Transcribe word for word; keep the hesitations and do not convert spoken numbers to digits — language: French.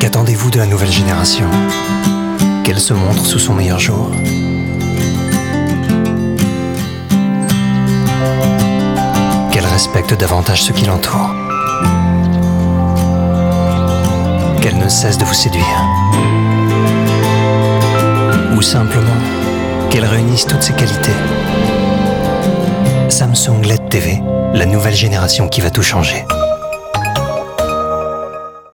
Qu'attendez-vous de la nouvelle génération? Qu'elle se montre sous son meilleur jour? Qu'elle respecte davantage ceux qui l'entourent? Qu'elle ne cesse de vous séduire? Ou simplement qu'elle réunisse toutes ses qualités? Samsung L E D T V, la nouvelle génération qui va tout changer.